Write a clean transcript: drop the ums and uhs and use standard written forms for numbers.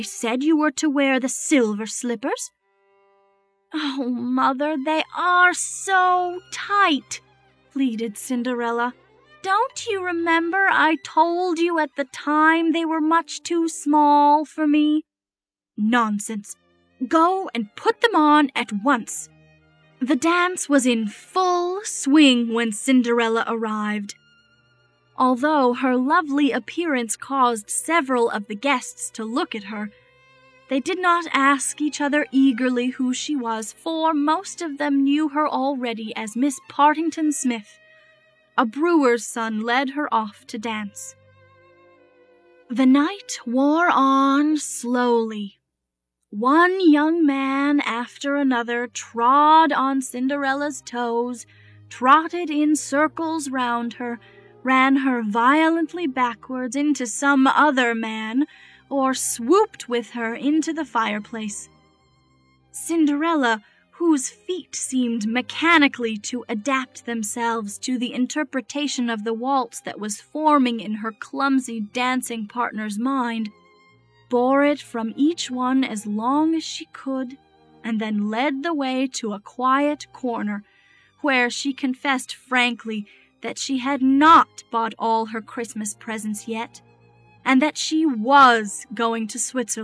said you were to wear the silver slippers." "Oh, Mother, they are so tight," pleaded Cinderella. "Don't you remember I told you at the time they were much too small for me?" "Nonsense! Go and put them on at once." The dance was in full swing when Cinderella arrived. Although her lovely appearance caused several of the guests to look at her, they did not ask each other eagerly who she was, for most of them knew her already as Miss Partington Smith. A brewer's son led her off to dance. The night wore on slowly. One young man after another trod on Cinderella's toes, trotted in circles round her, ran her violently backwards into some other man, or swooped with her into the fireplace. Cinderella, whose feet seemed mechanically to adapt themselves to the interpretation of the waltz that was forming in her clumsy dancing partner's mind, bore it from each one as long as she could, and then led the way to a quiet corner, where she confessed frankly that she had not bought all her Christmas presents yet, and that she was going to Switzerland